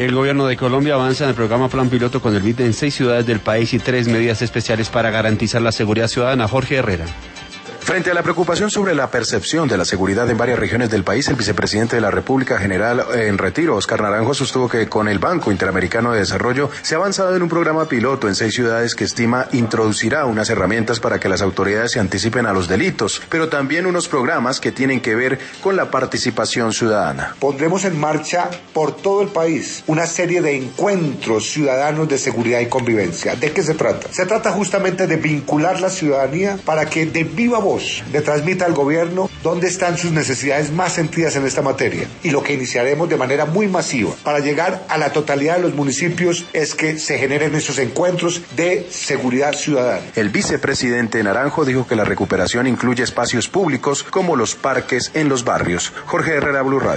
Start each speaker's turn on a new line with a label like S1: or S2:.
S1: El gobierno de Colombia avanza en el programa Plan Piloto con el BID en 6 ciudades del país y 3 medidas especiales para garantizar la seguridad ciudadana. Jorge Herrera.
S2: Frente a la preocupación sobre la percepción de la seguridad en varias regiones del país, el vicepresidente de la República, general en retiro, Óscar Naranjo, sostuvo que con el Banco Interamericano de Desarrollo se ha avanzado en un programa piloto en 6 ciudades que estima introducirá unas herramientas para que las autoridades se anticipen a los delitos, pero también unos programas que tienen que ver con la participación ciudadana.
S3: Pondremos en marcha por todo el país una serie de encuentros ciudadanos de seguridad y convivencia. ¿De qué se trata? Se trata justamente de vincular la ciudadanía para que de viva voz le transmita al gobierno dónde están sus necesidades más sentidas en esta materia. Y lo que iniciaremos de manera muy masiva para llegar a la totalidad de los municipios es que se generen esos encuentros de seguridad ciudadana.
S2: El vicepresidente Naranjo dijo que la recuperación incluye espacios públicos como los parques en los barrios. Jorge Herrera, Blue Radio.